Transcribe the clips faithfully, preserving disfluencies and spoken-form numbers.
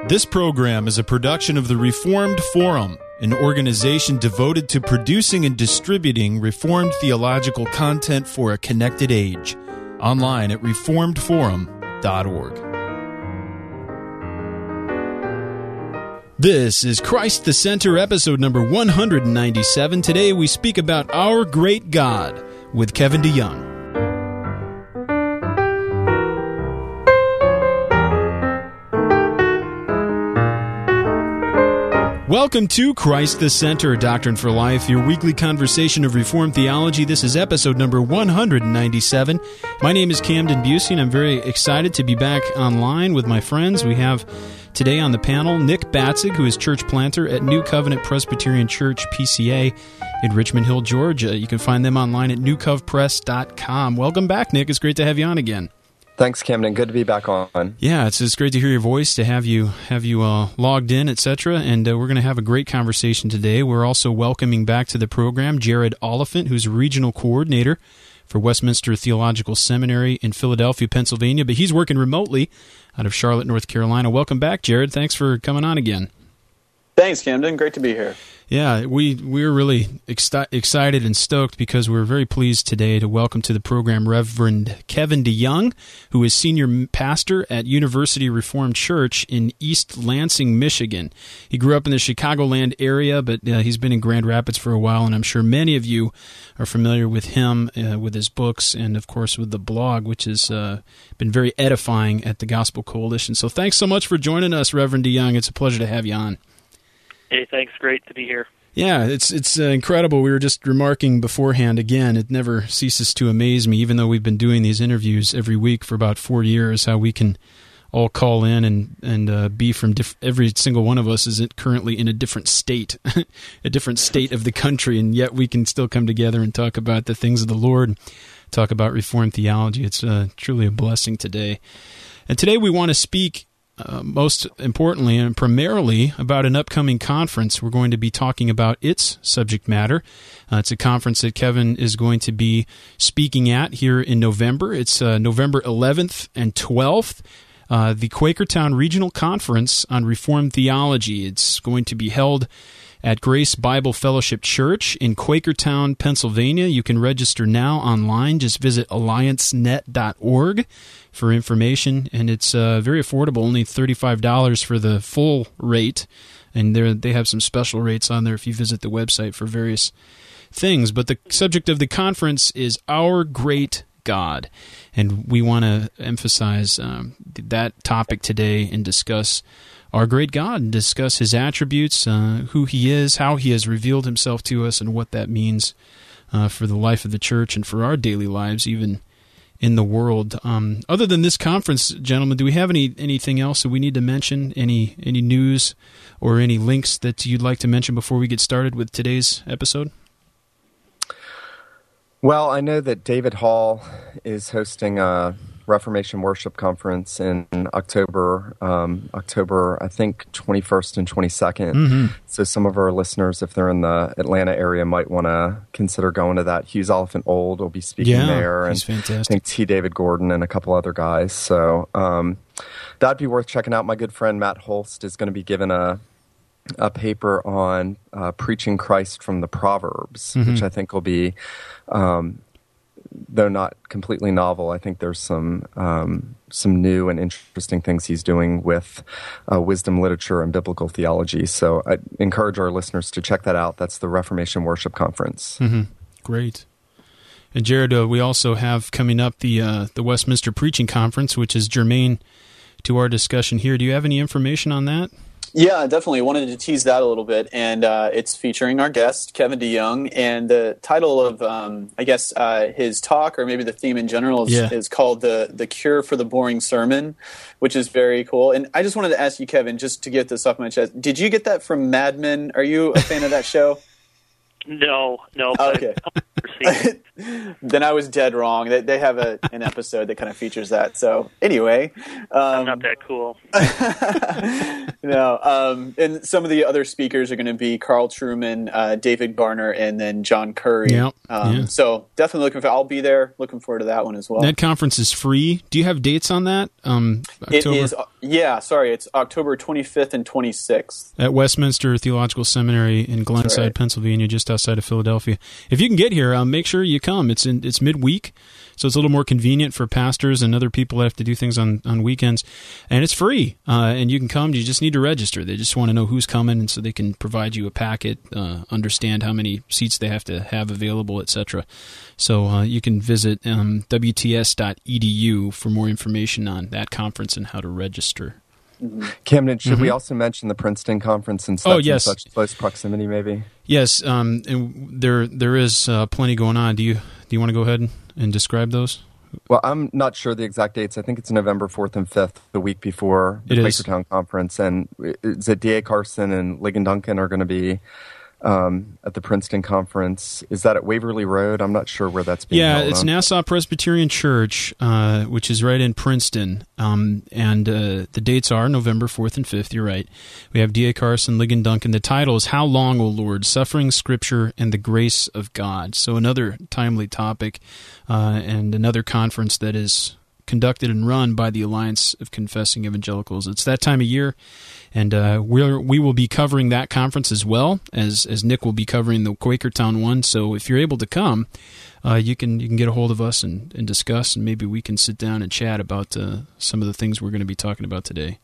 This program is a production of the Reformed Forum, an organization devoted to producing and distributing Reformed theological content for a connected age. Online at reformed forum dot org. This is Christ the Center, episode number one hundred ninety-seven. Today we speak about Our Great God with Kevin DeYoung. Welcome to Christ the Center, Doctrine for Life, your weekly conversation of Reformed theology. This is episode number one hundred ninety-seven. My name is Camden Busey, and I'm very excited to be back online with my friends. We have today on the panel Nick Batzig, who is church planter at New Covenant Presbyterian Church, P C A, in Richmond Hill, Georgia. You can find them online at new cov press dot com. Welcome back, Nick. It's great to have you on again. Thanks, Camden. Good to be back on. Yeah, it's it's great to hear your voice, to have you have you uh, logged in, et cetera. And uh, we're going to have a great conversation today. We're also welcoming back to the program Jared Oliphant, who's regional coordinator for Westminster Theological Seminary in Philadelphia, Pennsylvania. But he's working remotely out of Charlotte, North Carolina. Welcome back, Jared. Thanks for coming on again. Thanks, Camden. Great to be here. Yeah, we, we're really exci- excited and stoked because we're very pleased today to welcome to the program Reverend Kevin DeYoung, who is senior pastor at University Reformed Church in East Lansing, Michigan. He grew up in the Chicagoland area, but uh, he's been in Grand Rapids for a while, and I'm sure many of you are familiar with him, uh, with his books, and of course with the blog, which has uh, been very edifying at the Gospel Coalition. So thanks so much for joining us, Reverend DeYoung. It's a pleasure to have you on. Hey, thanks. Great to be here. Yeah, it's it's uh, incredible. We were just remarking beforehand, again, it never ceases to amaze me, even though we've been doing these interviews every week for about four years, how we can all call in and, and uh, be from diff- every single one of us is currently in a different state, a different state of the country, and yet we can still come together and talk about the things of the Lord, talk about Reformed theology. It's uh, truly a blessing today. And today we want to speak Uh, most importantly and primarily about an upcoming conference. We're going to be talking about its subject matter. Uh, it's a conference that Kevin is going to be speaking at here in November. It's uh, November eleventh and twelfth, uh, the Quakertown Regional Conference on Reformed Theology. It's going to be held at Grace Bible Fellowship Church in Quakertown, Pennsylvania. You can register now online. Just visit alliance net dot org for information, and it's uh, very affordable, only thirty-five dollars for the full rate, and they have some special rates on there if you visit the website for various things. But the subject of the conference is Our Great God, and we want to emphasize um, that topic today and discuss our great God, and discuss His attributes, uh, who He is, how He has revealed Himself to us, and what that means uh, for the life of the church and for our daily lives, even in the world. Um, other than this conference, gentlemen, do we have any anything else that we need to mention? Any any news or any links that you'd like to mention before we get started with today's episode? Well, I know that David Hall is hosting a Reformation Worship Conference in October, um, October, I think, twenty-first and twenty-second. Mm-hmm. So some of our listeners, if they're in the Atlanta area, might want to consider going to that. Hughes Oliphant Old will be speaking yeah, there. He's and fantastic. I think T. David Gordon and a couple other guys. So um, that'd be worth checking out. My good friend Matt Holst is going to be giving a a paper on uh, preaching Christ from the Proverbs, mm-hmm. which I think will be... Um, though not completely novel, I think there's some um, some new and interesting things he's doing with uh, wisdom literature and biblical theology. So I encourage our listeners to check that out. That's the Reformation Worship Conference. Mm-hmm. Great. And Jared, uh, we also have coming up the uh, the Westminster Preaching Conference, which is germane to our discussion here. Do you have any information on that? Yeah, definitely. Wanted to tease that a little bit, and uh, it's featuring our guest, Kevin DeYoung, and the title of, um, I guess, uh, his talk, or maybe the theme in general, is, yeah. is called the the Cure for the Boring Sermon, which is very cool. And I just wanted to ask you, Kevin, just to get this off my chest, did you get that from Mad Men? Are you a fan of that show? No, no. Okay. Then I was dead wrong. They, they have a, an episode that kind of features that. So anyway. Um, I'm not that cool. no, um, and some of the other speakers are going to be Carl Truman, uh, David Garner, and then John Curry. Yep. Um, Yeah. So definitely looking for. I'll be there. Looking forward to that one as well. That conference is free. Do you have dates on that? Um, It October? is. Yeah, sorry, it's October twenty-fifth and twenty-sixth At Westminster Theological Seminary in Glenside, right. Pennsylvania, just outside of Philadelphia. If you can get here, um, make sure you come. It's in it's midweek, so it's a little more convenient for pastors and other people that have to do things on, on weekends. And it's free, uh, and you can come. You just need to register. They just want to know who's coming, and so they can provide you a packet, uh, understand how many seats they have to have available, et cetera. So uh, you can visit um, w t s dot e d u for more information on that conference and how to register. Camden, should Mhm. we also mention the Princeton conference in such Oh, and yes. such close proximity, maybe? Yes, um, and there there is uh, plenty going on. Do you do you want to go ahead and, and describe those? Well, I'm not sure the exact dates. I think it's November fourth and fifth, the week before the It is. Quakertown conference. And is it D A Carson and Ligon Duncan are going to be um, at the Princeton conference? Is that at Waverly Road? I'm not sure where that's being Yeah, held it's on. Nassau Presbyterian Church, uh, which is right in Princeton. Um, and uh, the dates are November fourth and fifth, you're right. We have D A Carson, Ligon Duncan. The title is How Long, O Lord? Suffering, Scripture, and the Grace of God. So another timely topic uh, and another conference that is conducted and run by the Alliance of Confessing Evangelicals. It's that time of year, and uh, we're, we will be covering that conference as well, as as Nick will be covering the Quakertown one. So if you're able to come, uh, you can you can get a hold of us and, and discuss, and maybe we can sit down and chat about uh, some of the things we're going to be talking about today.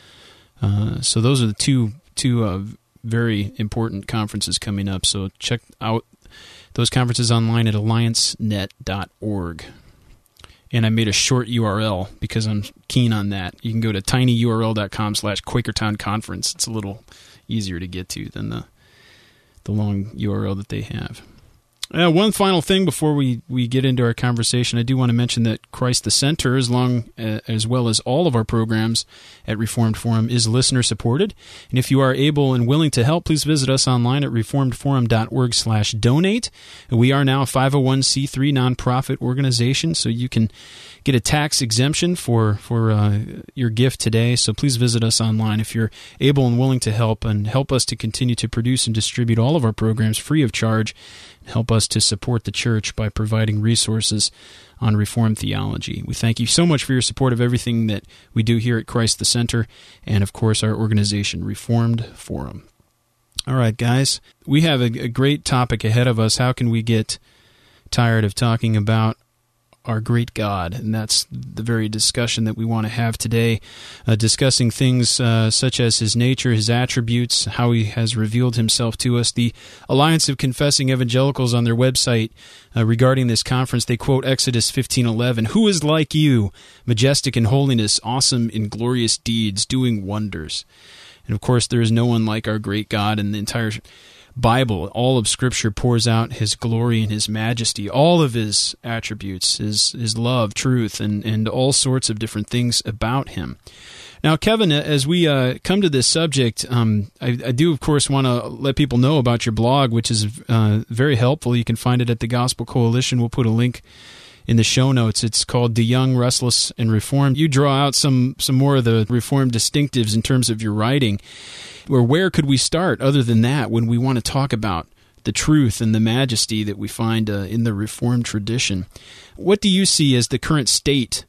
Uh, so those are the two two uh, very important conferences coming up. So check out those conferences online at alliance net dot org. And I made a short U R L because I'm keen on that. You can go to tinyurl.com slash Quakertown Conference. It's a little easier to get to than the the long U R L that they have. Uh, one final thing before we, we get into our conversation, I do want to mention that Christ the Center, as long uh, as well as all of our programs at Reformed Forum, is listener supported. And if you are able and willing to help, please visit us online at reformedforum.org slash donate. We are now a five oh one c three nonprofit organization, so you can get a tax exemption for for uh, your gift today. So please visit us online if you're able and willing to help, and help us to continue to produce and distribute all of our programs free of charge. Help us to support the church by providing resources on Reformed theology. We thank you so much for your support of everything that we do here at Christ the Center, and of course our organization, Reformed Forum. All right, guys, we have a, a great topic ahead of us. How can we get tired of talking about our great God? And that's the very discussion that we want to have today, uh, discussing things uh, such as His nature, His attributes, how He has revealed Himself to us. The Alliance of Confessing Evangelicals, on their website uh, regarding this conference, they quote Exodus fifteen eleven, "Who is like you, majestic in holiness, awesome in glorious deeds, doing wonders?" And of course, there is no one like our great God, and the entire Bible, all of Scripture pours out His glory and His majesty, all of His attributes, His His love, truth, and, and all sorts of different things about Him. Now, Kevin, as we uh, come to this subject, um, I, I do, of course, want to let people know about your blog, which is uh, very helpful. You can find it at the Gospel Coalition. We'll put a link in the show notes. It's called DeYoung, Restless, and Reformed. You draw out some, some more of the Reformed distinctives in terms of your writing. Or where could we start other than that when we want to talk about the truth and the majesty that we find uh, in the Reformed tradition? What do you see as the current state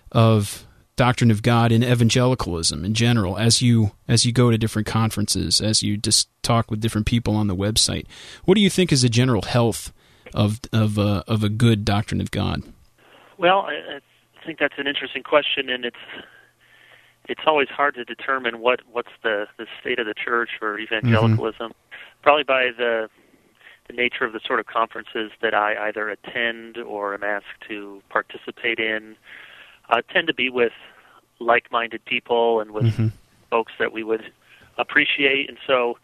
of doctrine of God in evangelicalism in general, as you as you go to different conferences, as you just talk with different people on the website? What do you think is the general health of of uh, of a good doctrine of God? Well, I, I think that's an interesting question, and it's it's always hard to determine what, what's the, the state of the church or evangelicalism. Mm-hmm. Probably by the the nature of the sort of conferences that I either attend or am asked to participate in, uh, tend to be with like-minded people and with mm-hmm. folks that we would appreciate. And so,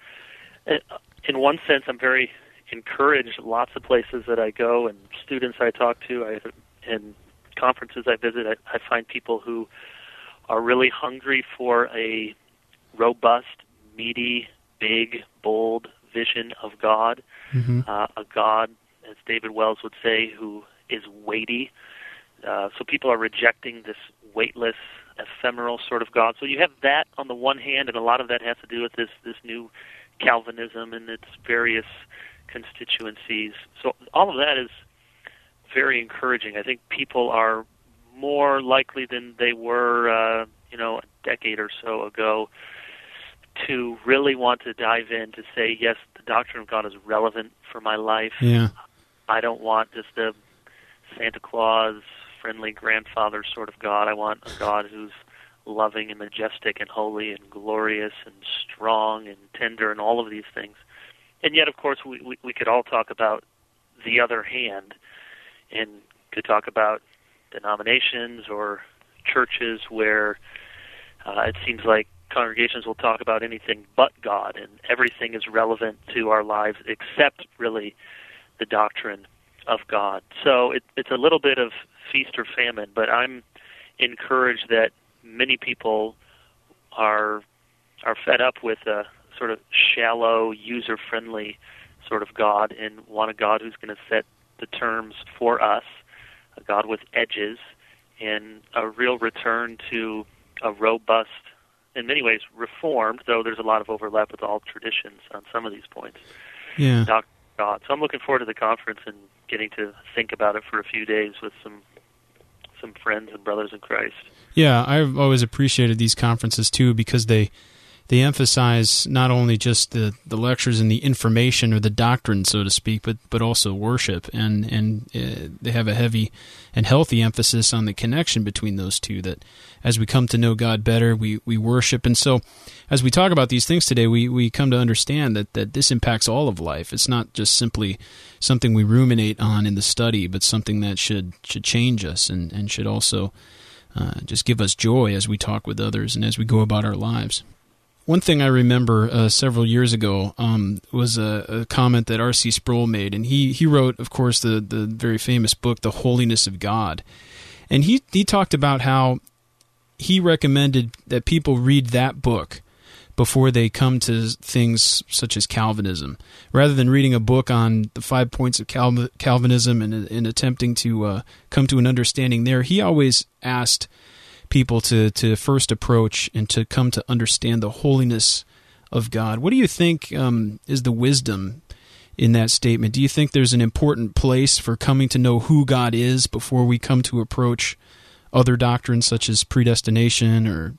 in one sense, I'm very encouraged. Lots of places that I go and students I talk to, I, and conferences I visit, I, I find people who are really hungry for a robust, meaty, big, bold vision of God, mm-hmm. uh, a God, as David Wells would say, who is weighty. Uh, so people are rejecting this weightless ephemeral sort of God. So you have that on the one hand, and a lot of that has to do with this, this new Calvinism and its various constituencies. So all of that is very encouraging. I think people are more likely than they were, uh, you know, a decade or so ago to really want to dive in to say, yes, the doctrine of God is relevant for my life. Yeah. I don't want just a Santa Claus, friendly grandfather sort of God. I want a God who's loving and majestic and holy and glorious and strong and tender and all of these things. And yet, of course, we, we, we could all talk about the other hand and could talk about denominations or churches where uh, it seems like congregations will talk about anything but God, and everything is relevant to our lives except really the doctrine of God. So it, it's a little bit of feast or famine, but I'm encouraged that many people are are fed up with a sort of shallow, user-friendly sort of God and want a God who's going to set the terms for us, a God with edges, and a real return to a robust, in many ways reformed, though there's a lot of overlap with all traditions on some of these points. Yeah. Doctrine of God. So I'm looking forward to the conference and getting to think about it for a few days with some some friends and brothers in Christ. Yeah, I've always appreciated these conferences too because they they emphasize not only just the, the lectures and the information or the doctrine, so to speak, but but also worship, and and uh, they have a heavy and healthy emphasis on the connection between those two. That as we come to know God better, we, we worship, and so as we talk about these things today, we, we come to understand that, that this impacts all of life. It's not just simply something we ruminate on in the study, but something that should should change us and, and should also uh, just give us joy as we talk with others and as we go about our lives. One thing I remember uh, several years ago um, was a, a comment that R C Sproul made, and he, he wrote, of course, the, the very famous book, The Holiness of God. And he, he talked about how he recommended that people read that book before they come to things such as Calvinism. Rather than reading a book on the five points of Cal- Calvinism and, and attempting to uh, come to an understanding there, he always asked people to, to first approach and to come to understand the holiness of God. What do you think um, is the wisdom in that statement? Do you think there's an important place for coming to know who God is before we come to approach other doctrines such as predestination or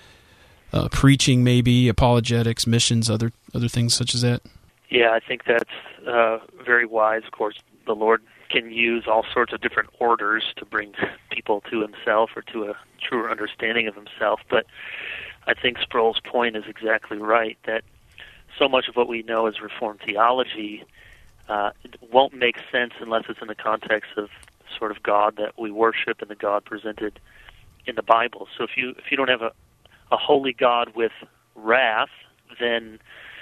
uh, preaching, maybe, apologetics, missions, other other things such as that? Yeah, I think that's uh, very wise. Of course, the Lord can use all sorts of different orders to bring people to himself or to a truer understanding of himself. But I think Sproul's point is exactly right, that so much of what we know as Reformed theology uh, it won't make sense unless it's in the context of sort of God that we worship and the God presented in the Bible. So if you if you don't have a, a holy God with wrath, then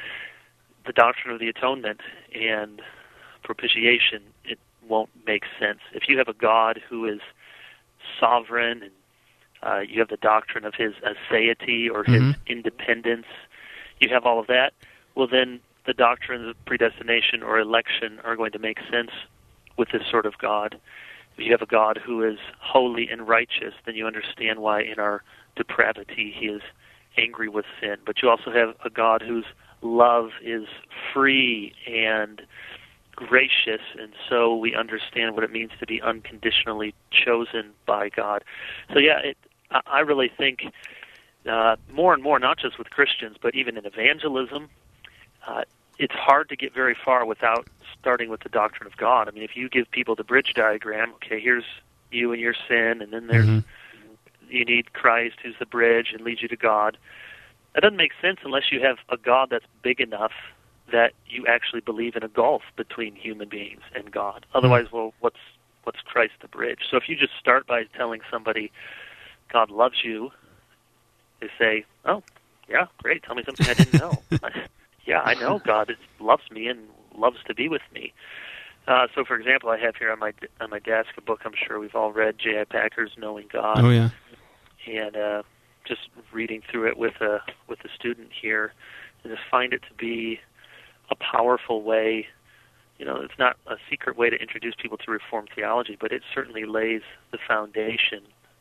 the doctrine of the atonement and propitiation, it won't make sense. If you have a God who is sovereign and uh, you have the doctrine of his aseity or his mm-hmm. independence, you have all of that, well then the doctrines of predestination or election are going to make sense with this sort of God. If you have a God who is holy and righteous, then you understand why in our depravity he is angry with sin. But you also have a God whose love is free and gracious, and so we understand what it means to be unconditionally chosen by God. So yeah, it, I really think uh, more and more, not just with Christians, but even in evangelism, uh, it's hard to get very far without starting with the doctrine of God. I mean, if you give people the bridge diagram, okay, here's you and your sin, and then there's mm-hmm. you need Christ who's the bridge and leads you to God. That doesn't make sense unless you have a God that's big enough that you actually believe in a gulf between human beings and God. Otherwise, well, what's what's Christ the bridge? So if you just start by telling somebody God loves you, they say, oh, yeah, great, tell me something I didn't know. Yeah, I know God is, loves me and loves to be with me. Uh, so, for example, I have here on my on my desk a book I'm sure we've all read, J I Packer's Knowing God. Oh, yeah. And uh, just reading through it with a, with a student here, and just find it to be a powerful way. You know, it's not a secret way to introduce people to Reformed theology, but it certainly lays the foundation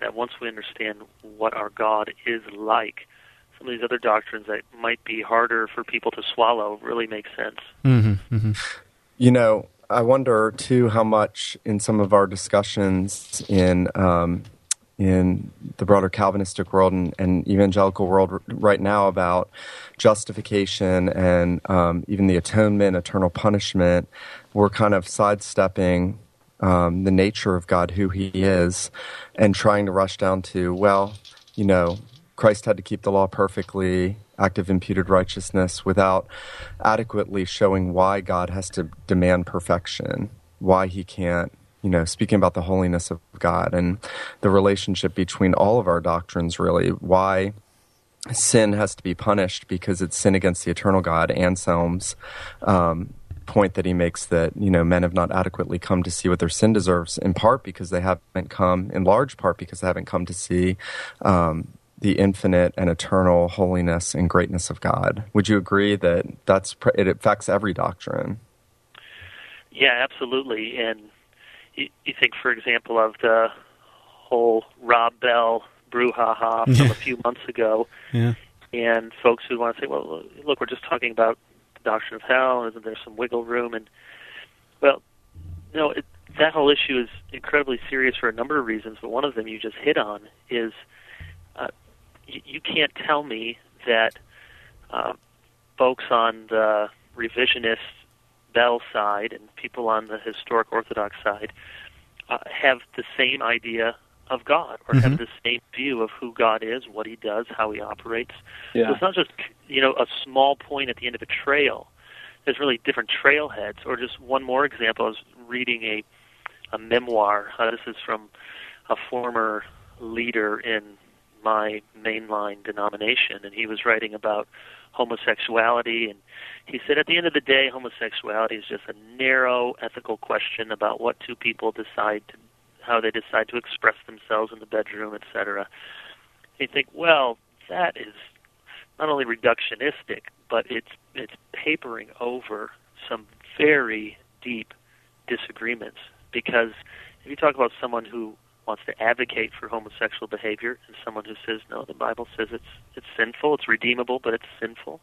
that once we understand what our God is like, some of these other doctrines that might be harder for people to swallow really make sense. Mm-hmm, mm-hmm. You know, I wonder, too, how much in some of our discussions in um, in the broader Calvinistic world and, and evangelical world r- right now about justification and um, even the atonement, eternal punishment, we're kind of sidestepping um, the nature of God, who he is, and trying to rush down to, well, you know, Christ had to keep the law perfectly, active imputed righteousness, without adequately showing why God has to demand perfection, why he can't, you know, speaking about the holiness of God and the relationship between all of our doctrines, really, why sin has to be punished because it's sin against the eternal God. Anselm's um, point that he makes that, you know, men have not adequately come to see what their sin deserves, in part because they haven't come, in large part because they haven't come to see um, the infinite and eternal holiness and greatness of God. Would you agree that that's it affects every doctrine? Yeah, absolutely. And you, you think, for example, of the whole Rob Bell brouhaha from a few months ago, yeah. and folks who want to say, well, look, we're just talking about the doctrine of hell, isn't there some wiggle room? And, well, no, it, that whole issue is incredibly serious for a number of reasons, but one of them you just hit on is uh, you, you can't tell me that uh, folks on the revisionist Bell side and people on the historic Orthodox side uh, have the same idea of God, or mm-hmm. have the same view of who God is, what he does, how he operates. Yeah. So it's not just, you know, a small point at the end of a trail. There's really different trailheads. Or just one more example, I was reading a, a memoir. Uh, this is from a former leader in my mainline denomination, and he was writing about homosexuality, and he said at the end of the day, homosexuality is just a narrow ethical question about what two people decide to, how they decide to express themselves in the bedroom, et cetera. You think, well, that is not only reductionistic, but it's it's papering over some very deep disagreements. Because if you talk about someone who wants to advocate for homosexual behavior and someone who says, no, the Bible says it's it's sinful, it's redeemable, but it's sinful,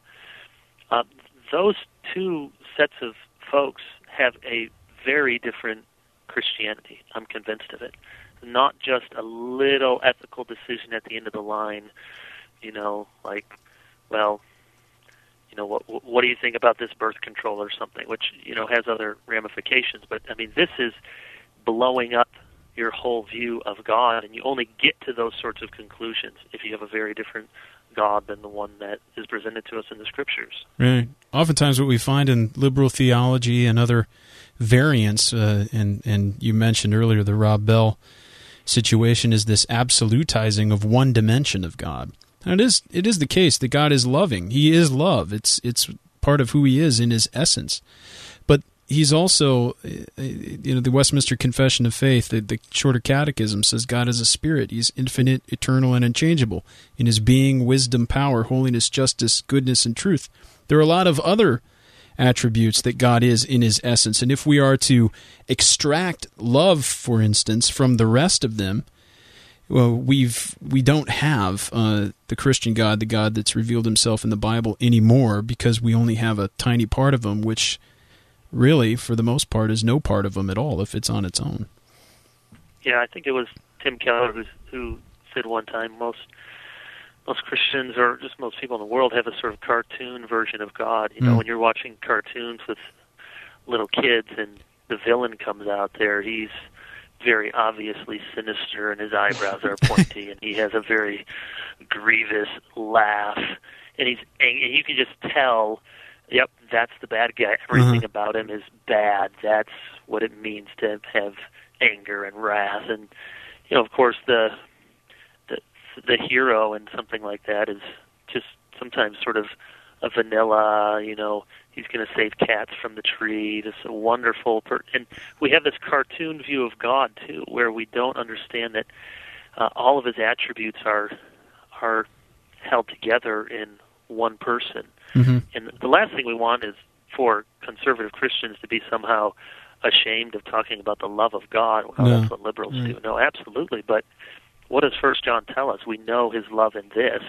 uh, those two sets of folks have a very different Christianity. I'm convinced of it. Not just a little ethical decision at the end of the line, you know, like, well, you know, what what do you think about this birth control or something, which, you know, has other ramifications. But, I mean, this is blowing up your whole view of God, and you only get to those sorts of conclusions if you have a very different God than the one that is presented to us in the Scriptures. Right. Oftentimes what we find in liberal theology and other variants, uh, and, and you mentioned earlier the Rob Bell situation, is this absolutizing of one dimension of God. And it is it is the case that God is loving. He is love. It's it's part of who he is in his essence. But he's also, you know, the Westminster Confession of Faith, the, the Shorter Catechism says God is a spirit. He's infinite, eternal, and unchangeable in his being, wisdom, power, holiness, justice, goodness, and truth. There are a lot of other attributes that God is in his essence. And if we are to extract love, for instance, from the rest of them, well, we've we don't have uh, the Christian God, the God that's revealed himself in the Bible anymore, because we only have a tiny part of him, which really, for the most part, is no part of him at all if it's on its own. Yeah, I think it was Tim Keller who, who said one time most most Christians, or just most people in the world, have a sort of cartoon version of God. You know, mm. when you're watching cartoons with little kids and the villain comes out there, he's very obviously sinister and his eyebrows are pointy and he has a very grievous laugh, and he's and you can just tell, yep, that's the bad guy. Everything uh-huh. about him is bad. That's what it means to have anger and wrath. And, you know, of course, the the, the hero in something like that is just sometimes sort of a vanilla, you know, he's going to save cats from the tree. This a wonderful, per- and we have this cartoon view of God too, where we don't understand that uh, all of his attributes are are held together in one person. Mm-hmm. And the last thing we want is for conservative Christians to be somehow ashamed of talking about the love of God. Well, no. That's what liberals mm. do. No, absolutely. But what does First John tell us? We know his love in this,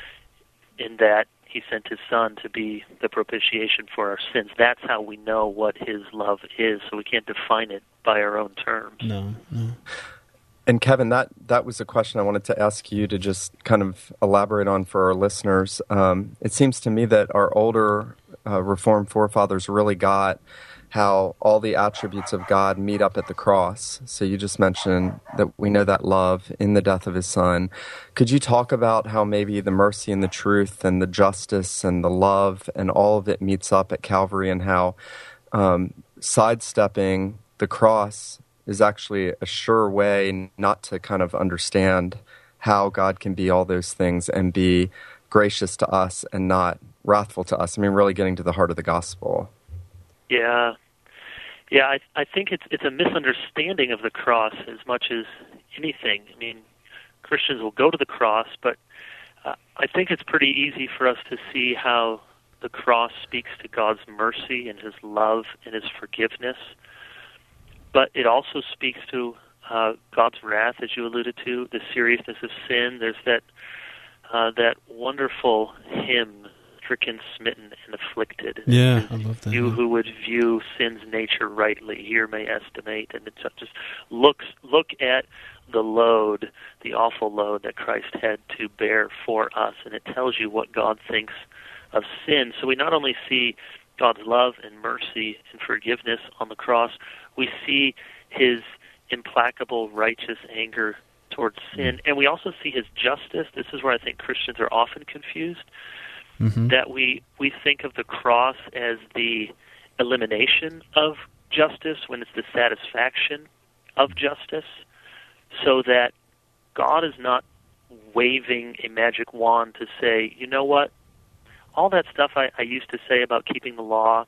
in that he sent his Son to be the propitiation for our sins. That's how we know what his love is, so we can't define it by our own terms. No, no. And Kevin, that, that was a question I wanted to ask you to just kind of elaborate on for our listeners. Um, it seems to me that our older uh, Reformed forefathers really got how all the attributes of God meet up at the cross. So you just mentioned that we know that love in the death of his Son. Could you talk about how maybe the mercy and the truth and the justice and the love and all of it meets up at Calvary, and how um, sidestepping the cross is actually a sure way not to kind of understand how God can be all those things and be gracious to us and not wrathful to us? I mean, really getting to the heart of the gospel. Yeah, yeah. I I think it's it's a misunderstanding of the cross as much as anything. I mean, Christians will go to the cross, but uh, I think it's pretty easy for us to see how the cross speaks to God's mercy and his love and his forgiveness. But it also speaks to uh, God's wrath, as you alluded to, the seriousness of sin. There's that uh, that wonderful hymn, "Stricken, smitten, and afflicted." Yeah, I love that. You yeah. who would view sin's nature rightly, here may estimate. And it just looks look at the load, the awful load that Christ had to bear for us, and it tells you what God thinks of sin. So we not only see God's love and mercy and forgiveness on the cross, we see his implacable righteous anger towards sin, and we also see his justice. This is where I think Christians are often confused. Mm-hmm. That we, we think of the cross as the elimination of justice when it's the satisfaction of justice, so that God is not waving a magic wand to say, you know what, all that stuff I, I used to say about keeping the law,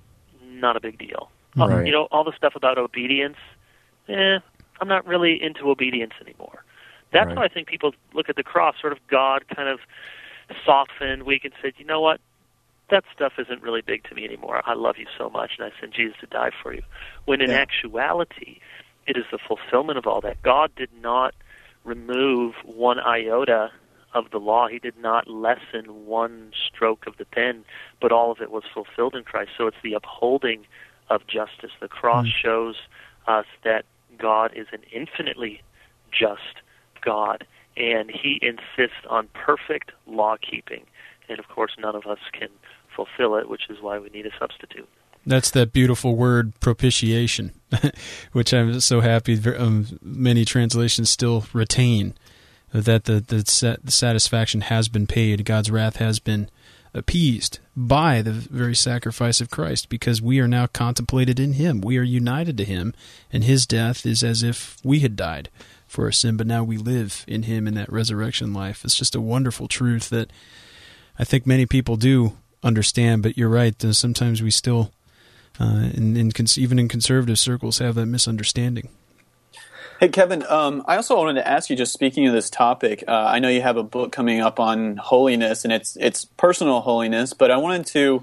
not a big deal. Right. Uh, you know, all the stuff about obedience, eh, I'm not really into obedience anymore. That's right. how I think people look at the cross, sort of God kind of softened, weak, and said, you know what, that stuff isn't really big to me anymore. I love you so much, and I sent Jesus to die for you. When in yeah. actuality, it is the fulfillment of all that. God did not remove one iota of the law. He did not lessen one stroke of the pen, but all of it was fulfilled in Christ. So it's the upholding of justice. The cross mm. shows us that God is an infinitely just God, and he insists on perfect law-keeping. And, of course, none of us can fulfill it, which is why we need a substitute. That's that beautiful word, propitiation, which I'm so happy um, many translations still retain, that the, the, the satisfaction has been paid. God's wrath has been appeased by the very sacrifice of Christ, because we are now contemplated in him. We are united to him, and his death is as if we had died for our sin, but now we live in him in that resurrection life. It's just a wonderful truth that I think many people do understand, but you're right, sometimes we still, uh, in, in even in conservative circles, have that misunderstanding. Hey, Kevin, um, I also wanted to ask you, just speaking of this topic, uh, I know you have a book coming up on holiness, and it's it's personal holiness, but I wanted to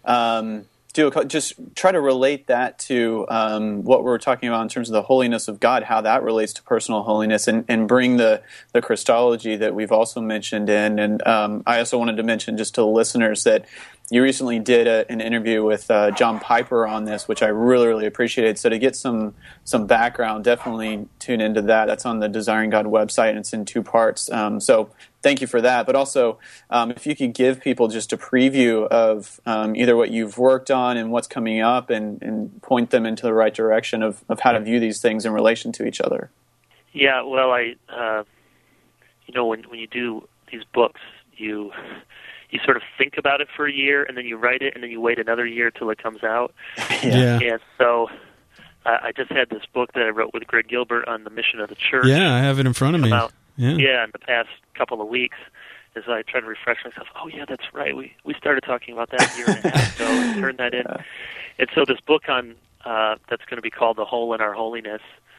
um, do a, just try to relate that to um, what we're talking about in terms of the holiness of God, how that relates to personal holiness, and, and bring the, the Christology that we've also mentioned in. And um, I also wanted to mention just to the listeners that you recently did a, an interview with uh, John Piper on this, which I really, really appreciated. So to get some some background, definitely tune into that. That's on the Desiring God website, and it's in two parts. Um, so thank you for that. But also, um, if you could give people just a preview of um, either what you've worked on and what's coming up, and, and point them into the right direction of, of how to view these things in relation to each other. Yeah, well, I, uh, you know, when when you do these books, you... you sort of think about it for a year, and then you write it, and then you wait another year till it comes out. Yeah. And so uh, I just had this book that I wrote with Greg Gilbert on the mission of the church. Yeah, I have it in front of me. Out, yeah. yeah, in the past couple of weeks, as I try to refresh myself. Oh, yeah, that's right. We we started talking about that a year and a half ago and turned that in. And so this book on uh, that's going to be called The Hole in Our Holiness,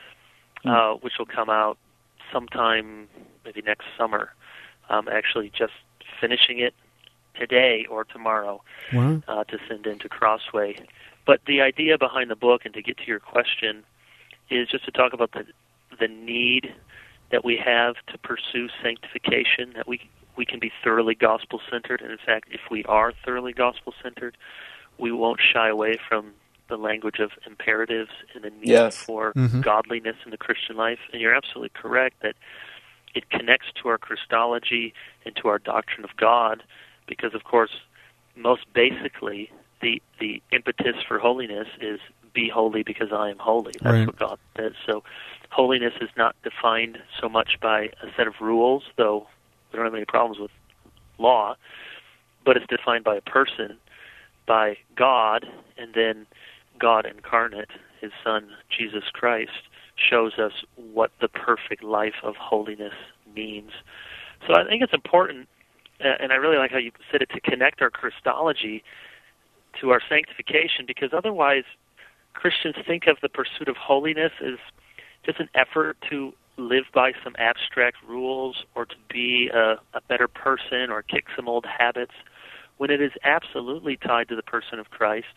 uh, which will come out sometime maybe next summer. I'm actually just finishing it today or tomorrow wow. uh, to send into Crossway. But the idea behind the book, and to get to your question, is just to talk about the the need that we have to pursue sanctification, that we we can be thoroughly gospel-centered. And in fact, if we are thoroughly gospel-centered, we won't shy away from the language of imperatives and the need yes. for mm-hmm. godliness in the Christian life. And you're absolutely correct that it connects to our Christology and to our doctrine of God, because, of course, most basically, the the impetus for holiness is be holy because I am holy. That's right. what God says. So holiness is not defined so much by a set of rules, though we don't have any problems with law, but it's defined by a person, by God, and then God incarnate, his Son, Jesus Christ, shows us what the perfect life of holiness means. So I think it's important, and I really like how you said it, to connect our Christology to our sanctification, because otherwise Christians think of the pursuit of holiness as just an effort to live by some abstract rules or to be a, a better person or kick some old habits, when it is absolutely tied to the person of Christ,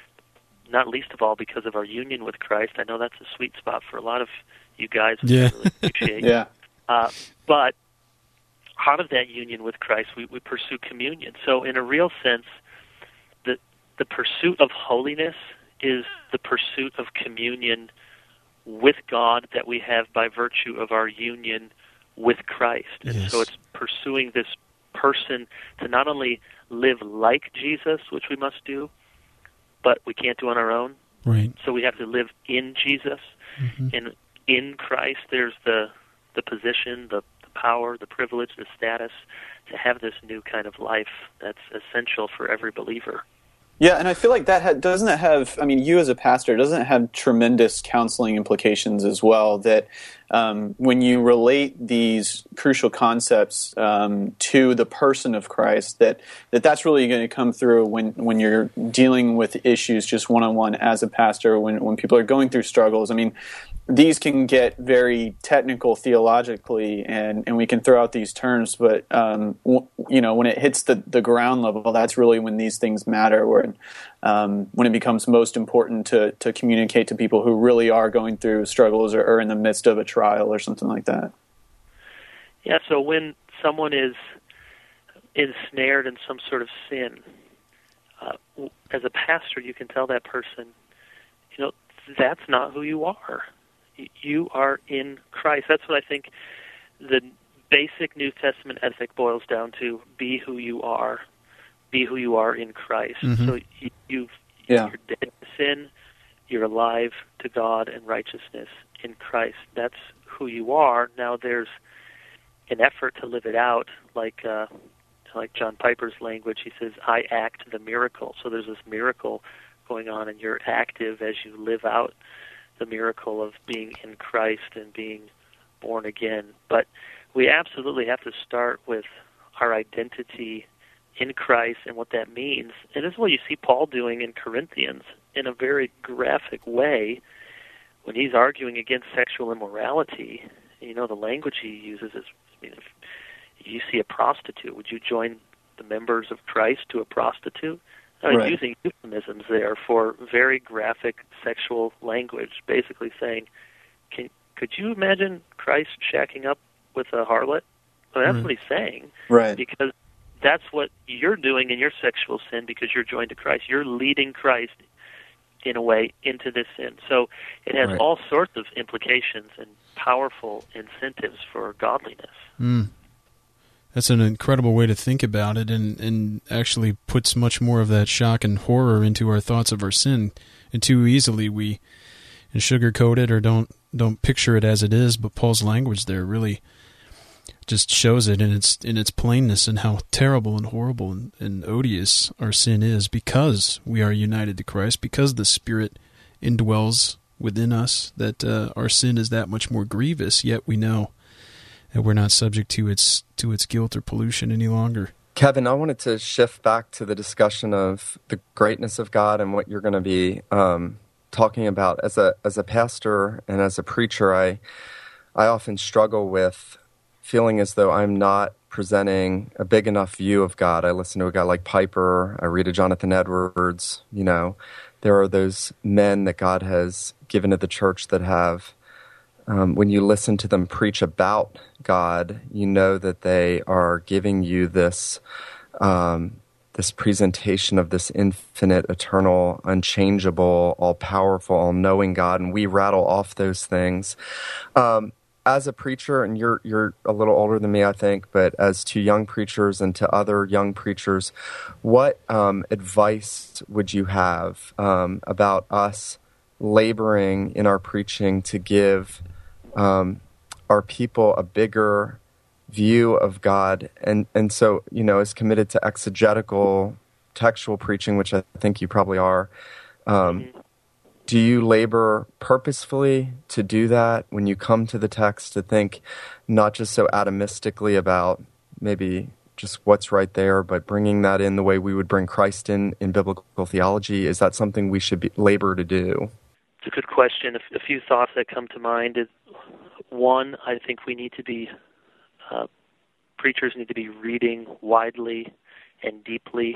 not least of all because of our union with Christ. I know that's a sweet spot for a lot of you guys, which yeah. I really appreciate. yeah. Uh, but out of that union with Christ, we, we pursue communion. So in a real sense, the the pursuit of holiness is the pursuit of communion with God that we have by virtue of our union with Christ. Yes. And so it's pursuing this person to not only live like Jesus, which we must do, but we can't do on our own. Right. So we have to live in Jesus. Mm-hmm. And in Christ, there's the the position, the, the power, the privilege, the status to have this new kind of life that's essential for every believer. Yeah, and I feel like that ha- doesn't that have, I mean, you as a pastor, doesn't it have tremendous counseling implications as well, that um, when you relate these crucial concepts um, to the person of Christ, that, that that's really going to come through when, when you're dealing with issues just one-on-one as a pastor, when, when people are going through struggles. I mean, these can get very technical theologically, and, and we can throw out these terms, but um, w- you know, when it hits the, the ground level, that's really when these things matter, when, um, when it becomes most important to, to communicate to people who really are going through struggles or are in the midst of a trial or something like that. Yeah, so when someone is ensnared in some sort of sin, uh, as a pastor, you can tell that person, you know, that's not who you are. You are in Christ. That's what I think the basic New Testament ethic boils down to: be who you are, be who you are in Christ. Mm-hmm. So you, you've, yeah. you're dead to sin, you're alive to God and righteousness in Christ. That's who you are. Now there's an effort to live it out, like uh, like John Piper's language. He says, I act the miracle. So there's this miracle going on, and you're active as you live out the miracle of being in Christ and being born again. But we absolutely have to start with our identity in Christ and what that means. And this is what you see Paul doing in Corinthians in a very graphic way when he's arguing against sexual immorality. You know, the language he uses is, I mean, if you see a prostitute, would you join the members of Christ to a prostitute? I mean, right. Using euphemisms there for very graphic sexual language, basically saying, "Can could you imagine Christ shacking up with a harlot?" Well, that's right. what he's saying, right? Because that's what you're doing in your sexual sin because you're joined to Christ. You're leading Christ in a way into this sin. So it has right. all sorts of implications and powerful incentives for godliness. Mm. That's an incredible way to think about it, and, and actually puts much more of that shock and horror into our thoughts of our sin. And too easily we sugarcoat it or don't don't picture it as it is. But Paul's language there really just shows it in its in its plainness and how terrible and horrible and, and odious our sin is, because we are united to Christ, because the Spirit indwells within us. That uh, our sin is that much more grievous. Yet we know that we're not subject to its to its guilt or pollution any longer. Kevin, I wanted to shift back to the discussion of the greatness of God and what you're going to be um, talking about. As a as a pastor and as a preacher, I I often struggle with feeling as though I'm not presenting a big enough view of God. I listen to a guy like Piper. I read a Jonathan Edwards. You know, there are those men that God has given to the church that have um, when you listen to them preach about God, you know that they are giving you this um, this presentation of this infinite, eternal, unchangeable, all-powerful, all-knowing God, and we rattle off those things. Um, as a preacher, and you're you're a little older than me, I think, but as to young preachers and to other young preachers, what um, advice would you have um, about us laboring in our preaching to give um, our people a bigger view of God, and and so, you know, is committed to exegetical textual preaching, which I think you probably are. Um, mm-hmm. Do you labor purposefully to do that when you come to the text, to think not just so atomistically about maybe just what's right there, but bringing that in the way we would bring Christ in in biblical theology? Is that something we should be, labor to do? It's a good question. A few thoughts that come to mind is, one, I think we need to be Uh, preachers need to be reading widely and deeply.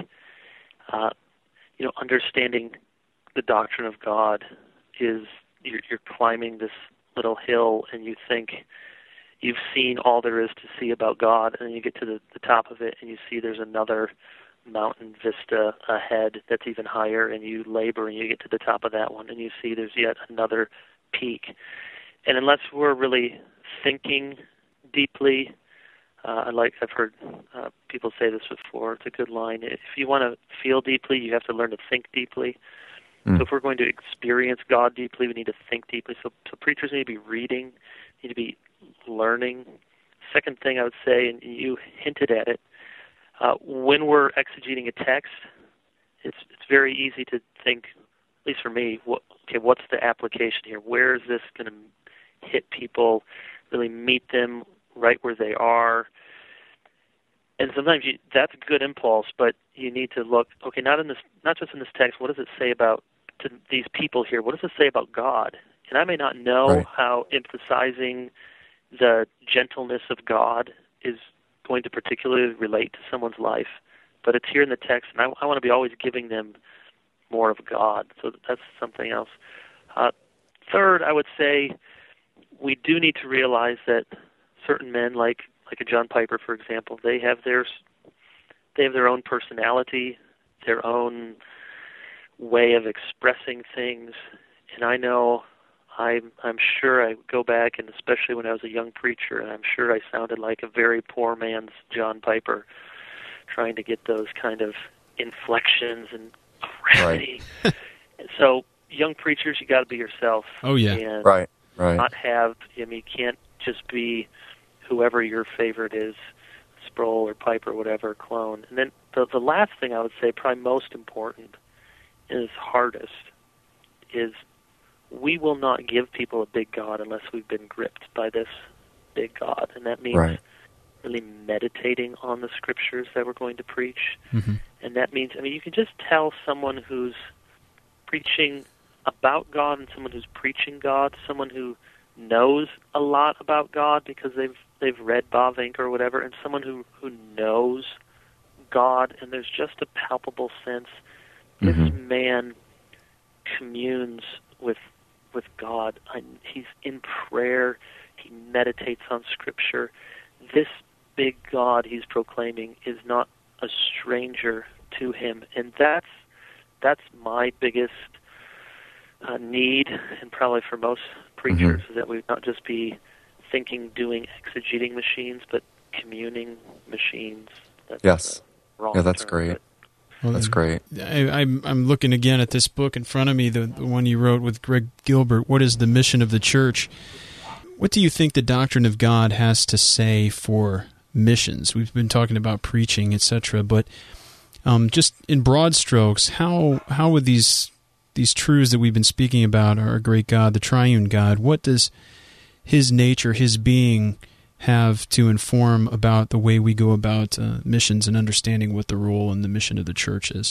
Uh, you know, understanding the doctrine of God is you're, you're climbing this little hill, and you think you've seen all there is to see about God, and then you get to the, the top of it, and you see there's another mountain vista ahead that's even higher, and you labor, and you get to the top of that one, and you see there's yet another peak. And unless we're really thinking deeply, uh, I like I've heard uh, people say this before. It's a good line. If you want to feel deeply, you have to learn to think deeply. Mm. So if we're going to experience God deeply, we need to think deeply. So, so preachers need to be reading, need to be learning. Second thing I would say, and you hinted at it, uh, when we're exegeting a text, it's it's very easy to think, at least for me, what, okay, what's the application here? Where is this going to hit people, really meet them right where they are? And sometimes you, that's a good impulse, but you need to look, okay, not in this, not just in this text, what does it say about to these people here? What does it say about God? And I may not know right. how emphasizing the gentleness of God is going to particularly relate to someone's life, but it's here in the text, and I, I want to be always giving them more of God. So that's something else. Uh, third, I would say we do need to realize that certain men, like like a John Piper, for example, they have their they have their own personality, their own way of expressing things, and I know I'm I'm sure I go back, and especially when I was a young preacher, and I'm sure I sounded like a very poor man's John Piper, trying to get those kind of inflections and gravity. Right. So, young preachers, you got to be yourself. Oh yeah, and right, right. Not have. I mean, you can't just be whoever your favorite is, Sproul or Piper, whatever, clone. And then the the last thing I would say, probably most important, is hardest, is we will not give people a big God unless we've been gripped by this big God, and that means right. really meditating on the scriptures that we're going to preach. Mm-hmm. And that means, I mean, you can just tell someone who's preaching about God and someone who's preaching God, someone who knows a lot about God because they've they've read Bavinck or whatever, and someone who, who knows God, and there's just a palpable sense this mm-hmm. man communes with with God. I, he's in prayer. He meditates on Scripture. This big God he's proclaiming is not a stranger to him, and that's that's my biggest uh, need, and probably for most preachers, mm-hmm. is that we not just be thinking, doing, exegeting machines, but communing machines. That's, yes. Uh, wrong yeah, that's term, great. But, Well, That's great. I, I'm, I'm looking again at this book in front of me, the, the one you wrote with Greg Gilbert, What is the Mission of the Church? What do you think the doctrine of God has to say for missions? We've been talking about preaching, et cetera, but um, just in broad strokes, how how would these these truths that we've been speaking about, our great God, the triune God, what does His nature, His being, have to inform about the way we go about uh, missions and understanding what the role and the mission of the church is?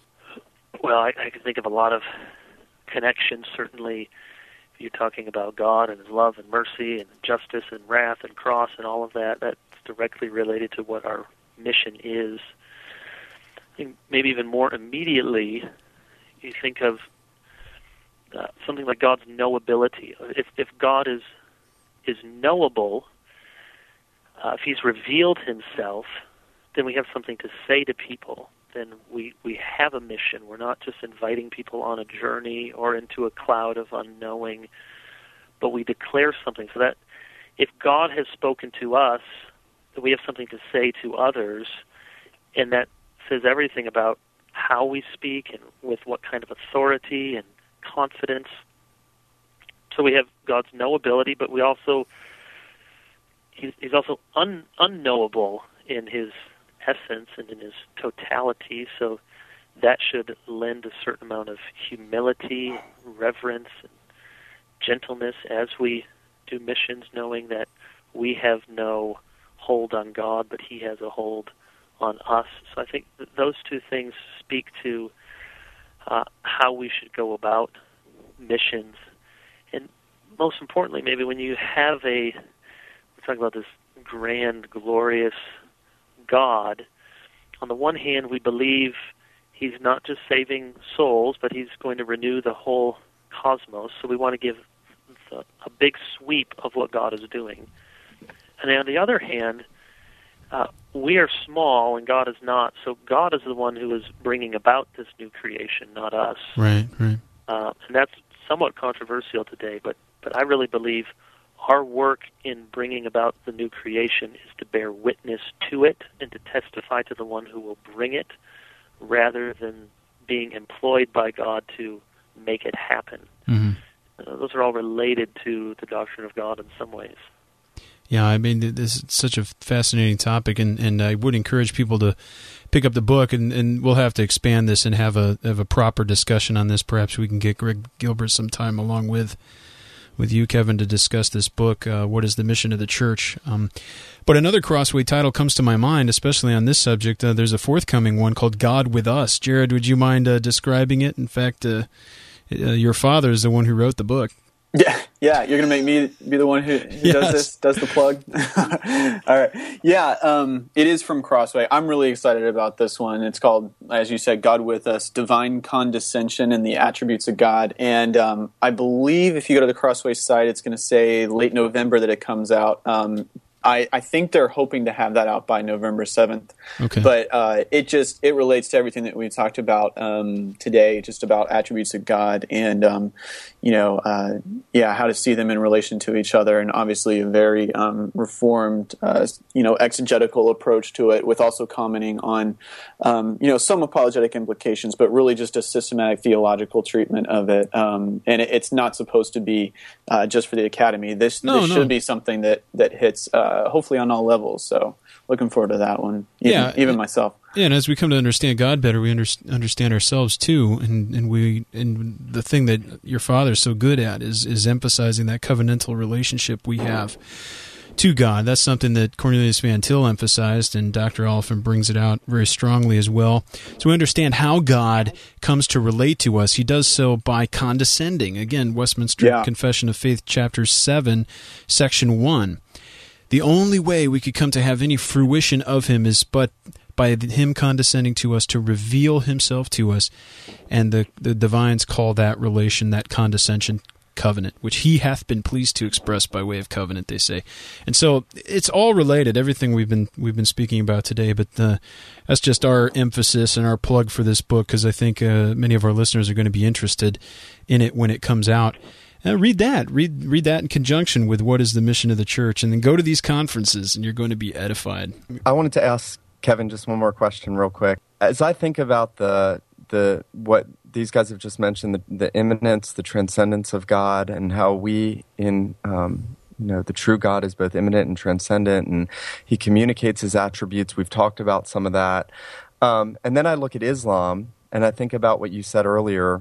Well, I, I can think of a lot of connections. Certainly, if you're talking about God and His love and mercy and justice and wrath and cross and all of that, that's directly related to what our mission is. I think maybe even more immediately, you think of uh, something like God's knowability. If if God is is knowable, uh, if he's revealed himself, then we have something to say to people. Then we, we have a mission. We're not just inviting people on a journey or into a cloud of unknowing, but we declare something. So that if God has spoken to us, that we have something to say to others, and that says everything about how we speak and with what kind of authority and confidence. So we have God's knowability, but we also he's, he's also un, unknowable in his essence and in his totality. So that should lend a certain amount of humility, reverence, and gentleness as we do missions, knowing that we have no hold on God, but he has a hold on us. So I think that those two things speak to uh, how we should go about missions. And most importantly, maybe when you have a, we're talking about this grand, glorious God, on the one hand, we believe he's not just saving souls, but he's going to renew the whole cosmos. So we want to give the, a big sweep of what God is doing. And on the other hand, uh, we are small and God is not. So God is the one who is bringing about this new creation, not us. Right, right. Uh, and that's somewhat controversial today, but, but I really believe our work in bringing about the new creation is to bear witness to it and to testify to the one who will bring it, rather than being employed by God to make it happen. Mm-hmm. Uh, those are all related to the doctrine of God in some ways. Yeah, I mean, this is such a fascinating topic, and, and I would encourage people to pick up the book, and, and we'll have to expand this and have a have a proper discussion on this. Perhaps we can get Greg Gilbert sometime along with with you, Kevin, to discuss this book, uh, What is the Mission of the Church? Um, but another Crossway title comes to my mind, especially on this subject. Uh, there's a forthcoming one called God with Us. Jared, would you mind uh, describing it? In fact, uh, uh, your father is the one who wrote the book. Yeah, yeah, you're gonna make me be the one who, who Yes. does this, does the plug. All right, yeah, um, it is from Crossway. I'm really excited about this one. It's called, as you said, God with Us: Divine Condescension and the Attributes of God. And um, I believe if you go to the Crossway site, it's going to say late November that it comes out. Um, I, I think they're hoping to have that out by November seventh. Okay. But uh, it just it relates to everything that we talked about um, today, just about attributes of God and um, you know uh, yeah how to see them in relation to each other, and obviously a very um, reformed uh, you know exegetical approach to it, with also commenting on um, you know some apologetic implications, but really just a systematic theological treatment of it. Um, and it, it's not supposed to be uh, just for the academy. This No, this no. should be something that that hits. Uh, Uh, hopefully on all levels. So looking forward to that one. Even, Yeah, even and- myself. Yeah, and as we come to understand God better, we under, understand ourselves too, and, and we and the thing that your father's so good at is is emphasizing that covenantal relationship we have to God. That's something that Cornelius Van Til emphasized, and Doctor Oliphant brings it out very strongly as well. So we understand how God comes to relate to us. He does so by condescending. Again, Westminster Yeah. Confession of Faith, chapter seven, section one. The only way we could come to have any fruition of him is but by him condescending to us to reveal himself to us. And the, the divines call that relation, that condescension, covenant, which he hath been pleased to express by way of covenant, they say. And so it's all related, everything we've been we've been speaking about today, but uh, that's just our emphasis and our plug for this book, because I think uh, many of our listeners are going to be interested in it when it comes out. Uh, read that. Read read that in conjunction with What is the Mission of the Church, and then go to these conferences, and you're going to be edified. I wanted to ask Kevin just one more question real quick. As I think about the the what these guys have just mentioned, the, the immanence, the transcendence of God, and how we in um, you know the true God is both immanent and transcendent, and he communicates his attributes. We've talked about some of that. Um, and then I look at Islam, and I think about what you said earlier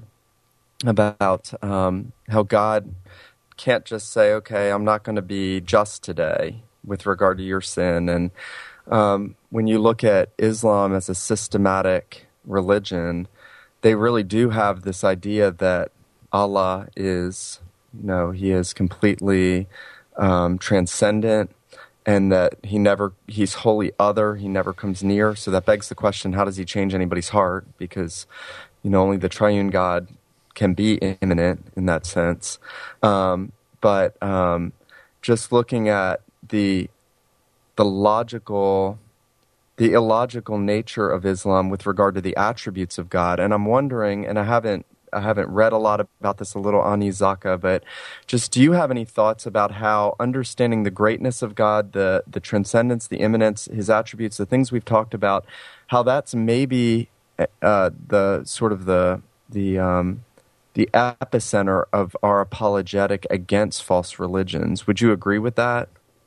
about um, how God can't just say, okay, I'm not going to be just today with regard to your sin. And um, when you look at Islam as a systematic religion, they really do have this idea that Allah is, you know, he is completely um, transcendent, and that he never, he's wholly other, he never comes near. So that begs the question, how does he change anybody's heart? Because, you know, only the triune God can be immanent in that sense. Um, but um, just looking at the the logical, the illogical nature of Islam with regard to the attributes of God. And I'm wondering, and I haven't I haven't read a lot about this, a little on Zaka, but just do you have any thoughts about how understanding the greatness of God, the the transcendence, the immanence, his attributes, the things we've talked about, how that's maybe uh, the sort of the the um, the epicenter of our apologetic against false religions? Would you agree with that?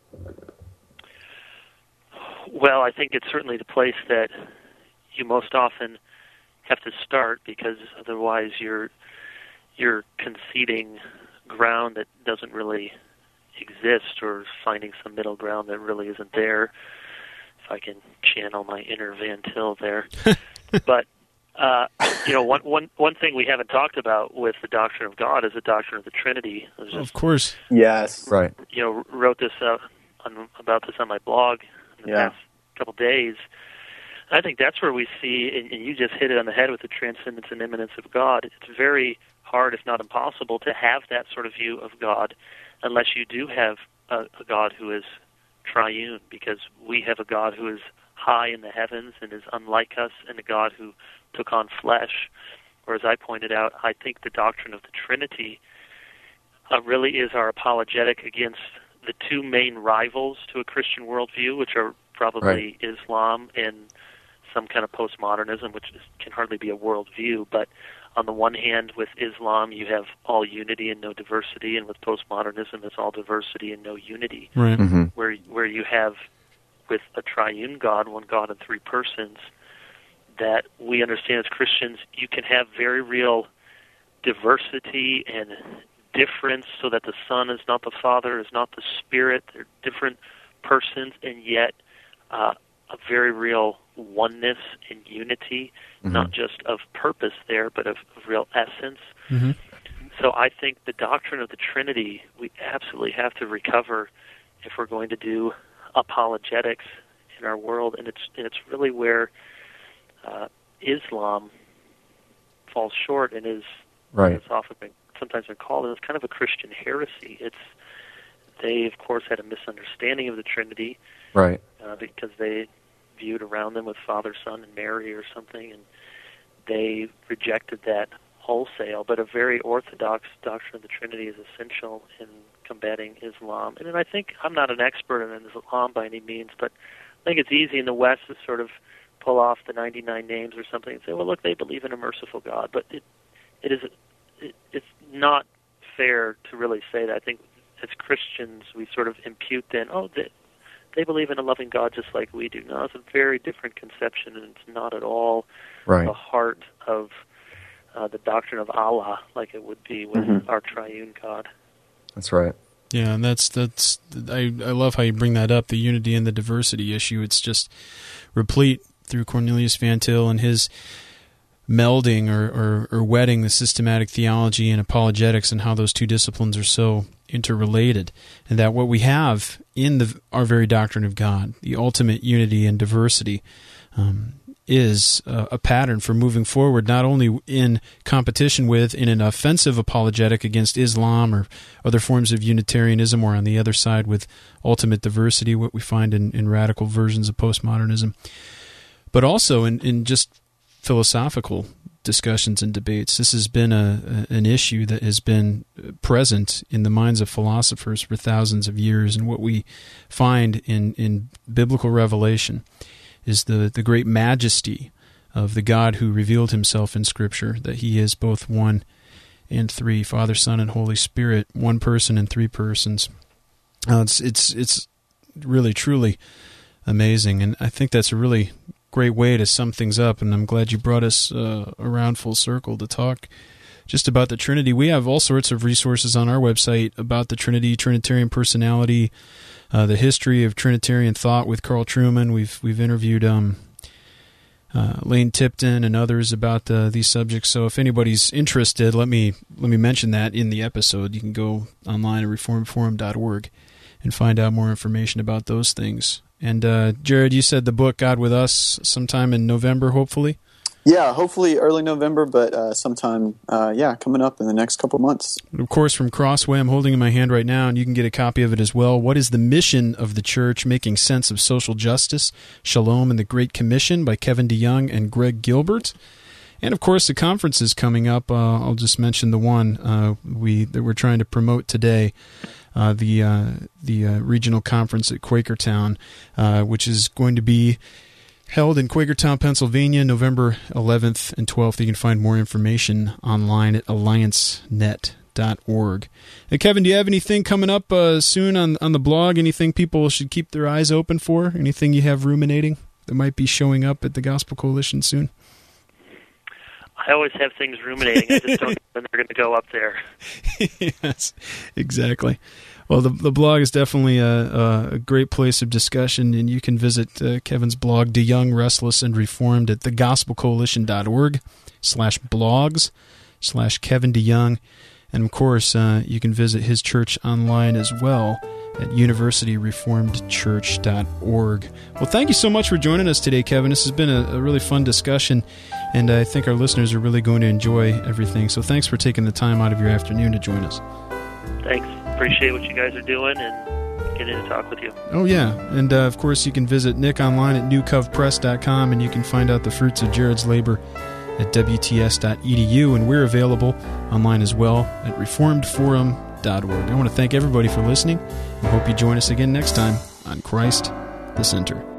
Well, I think it's certainly the place that you most often have to start, because otherwise you're you're conceding ground that doesn't really exist, or finding some middle ground that really isn't there. If I can channel my inner Van Til there. But uh, you know, one one one thing we haven't talked about with the doctrine of God is the doctrine of the Trinity. Just, of course, yes, right. You know, wrote this out on, about this on my blog in the yeah. past couple days. I think that's where we see, and, and you just hit it on the head with the transcendence and immanence of God. It's very hard, if not impossible, to have that sort of view of God unless you do have a, a God who is triune, because we have a God who is high in the heavens and is unlike us, and a God who took on flesh. Or as I pointed out, I think the doctrine of the Trinity uh, really is our apologetic against the two main rivals to a Christian worldview, which are probably right. Islam and some kind of postmodernism, which is, can hardly be a worldview. But on the one hand, with Islam, you have all unity and no diversity, and with postmodernism, it's all diversity and no unity. Right. Mm-hmm. Where where you have, with a triune God, one God in three persons, that we understand as Christians, you can have very real diversity and difference, so that the Son is not the Father, is not the Spirit. They're different persons, and yet uh, a very real oneness and unity, mm-hmm. not just of purpose there, but of, of real essence. Mm-hmm. So I think the doctrine of the Trinity we absolutely have to recover if we're going to do apologetics in our world, and it's and it's really where uh, Islam falls short and is right. it's often been sometimes been called as kind of a Christian heresy. It's they of course had a misunderstanding of the Trinity, right? Uh, because they viewed around them with Father, Son, and Mary or something, and they rejected that wholesale. But a very orthodox doctrine of the Trinity is essential in combating Islam. And then I think, I'm not an expert in Islam by any means, but I think it's easy in the West to sort of pull off the ninety-nine names or something and say, well, look, they believe in a merciful God. But it it is it, it's not fair to really say that. I think as Christians, we sort of impute then, oh, they, they believe in a loving God just like we do. No, it's a very different conception, and it's not at all right. the heart of uh, the doctrine of Allah like it would be with mm-hmm. our triune God. That's right. Yeah, and that's that's I I love how you bring that up, the unity and the diversity issue. It's just replete through Cornelius Van Til and his melding or, or, or wedding the systematic theology and apologetics, and how those two disciplines are so interrelated, and that what we have in the our very doctrine of God, the ultimate unity and diversity, um, is a, a pattern for moving forward, not only in competition with, in an offensive apologetic against Islam or other forms of Unitarianism, or on the other side with ultimate diversity, what we find in, in radical versions of postmodernism, but also in, in just philosophical discussions and debates. This has been a, a an issue that has been present in the minds of philosophers for thousands of years, and what we find in, in biblical revelation is the, the great majesty of the God who revealed himself in Scripture, that he is both one and three, Father, Son, and Holy Spirit, one person and three persons. Uh, it's it's it's really, truly amazing, and I think that's a really great way to sum things up, and I'm glad you brought us uh, around full circle to talk just about the Trinity. We have all sorts of resources on our website about the Trinity, Trinitarian personality, uh, the history of Trinitarian thought with Carl Trueman. We've we've interviewed um, uh, Lane Tipton and others about uh, these subjects. So if anybody's interested, let me let me mention that in the episode. You can go online at reformed forum dot org and find out more information about those things. And uh, Jared, you said the book God with Us sometime in November, hopefully? Yeah, hopefully early November, but uh, sometime, uh, yeah, coming up in the next couple months. Of course, from Crossway, I'm holding in my hand right now, and you can get a copy of it as well. What is the mission of the church? Making Sense of Social Justice, Shalom and the Great Commission by Kevin DeYoung and Greg Gilbert. And, of course, the conference is coming up. Uh, I'll just mention the one uh, we that we're trying to promote today, uh, the uh, the uh, regional conference at Quakertown, uh, which is going to be held in Quakertown, Pennsylvania, November eleventh and twelfth. You can find more information online at alliance net dot org. Hey, Kevin, do you have anything coming up uh, soon on, on the blog? Anything people should keep their eyes open for? Anything you have ruminating that might be showing up at the Gospel Coalition soon? I always have things ruminating. I just don't know when they're going to go up there. Yes, exactly. Well, the the blog is definitely a, a great place of discussion, and you can visit uh, Kevin's blog, DeYoung, Restless, and Reformed, at thegospelcoalition.org slash blogs slash Kevin DeYoung. And, of course, uh, you can visit his church online as well at university reformed church dot org. Well, thank you so much for joining us today, Kevin. This has been a, a really fun discussion, and I think our listeners are really going to enjoy everything. So thanks for taking the time out of your afternoon to join us. Thanks. Appreciate what you guys are doing and getting to talk with you. Oh, yeah. And, uh, of course, you can visit Nick online at new cov press dot com, and you can find out the fruits of Jared's labor at w t s dot e d u, and we're available online as well at reformed forum dot org. I want to thank everybody for listening, and hope you join us again next time on Christ the Center.